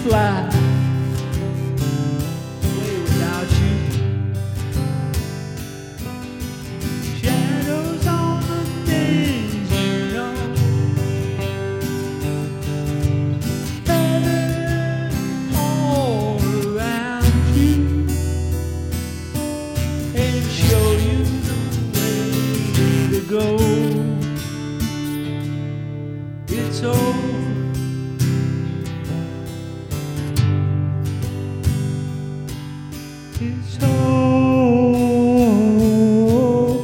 fly away without you. Shadows on the things you know. Heaven all around you, and show you the way to go. It's over. It's over.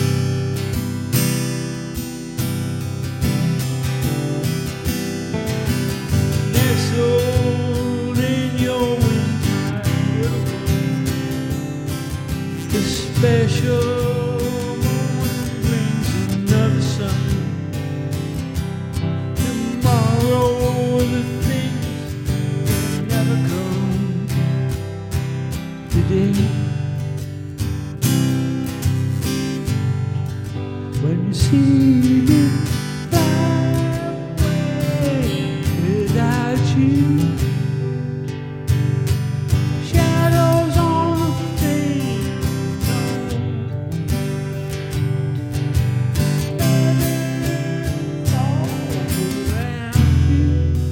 Nestled in your windpipe, the special moment brings another sun. Tomorrow the things will never come. Today, when you see me fly away without you, shadows on the things heaven all around you,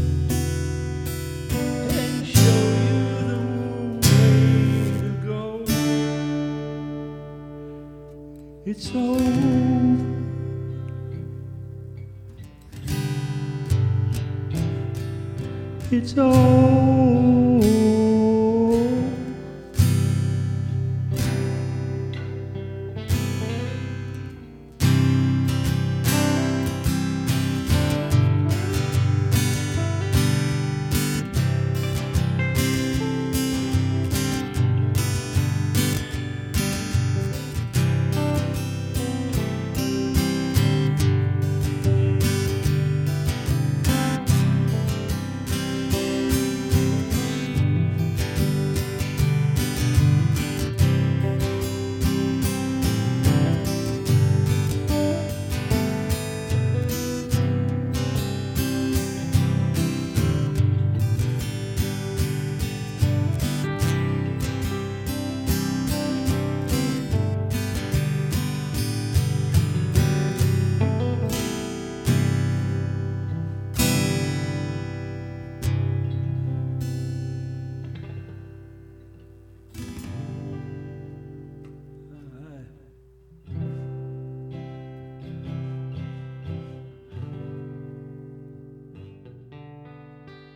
and show you the way to go. It's over. It's over.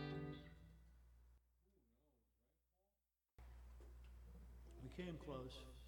We came close.